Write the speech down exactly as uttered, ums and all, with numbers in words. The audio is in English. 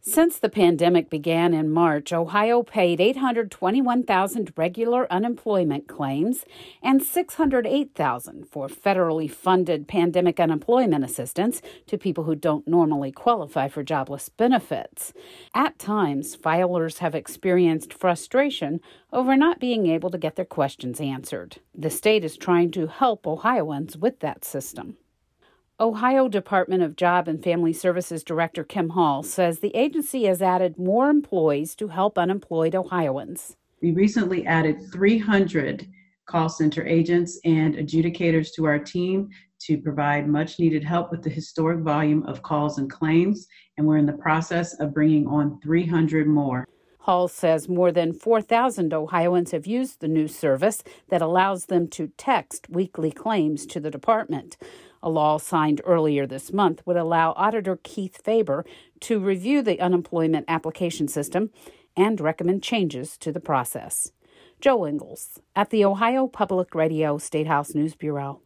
Since the pandemic began in March, Ohio paid eight hundred twenty-one thousand regular unemployment claims and six hundred eight thousand for federally funded pandemic unemployment assistance to people who don't normally qualify for jobless benefits. At times, filers have experienced frustration over not being able to get their questions answered. The state is trying to help Ohioans with that system. Ohio Department of Job and Family Services Director Kim Hall says the agency has added more employees to help unemployed Ohioans. We recently added three hundred call center agents and adjudicators to our team to provide much needed help with the historic volume of calls and claims, and we're in the process of bringing on three hundred more. Hall says more than four thousand Ohioans have used the new service that allows them to text weekly claims to the department. A law signed earlier this month would allow Auditor Keith Faber to review the unemployment application system and recommend changes to the process. Joe Ingles at the Ohio Public Radio State House News Bureau.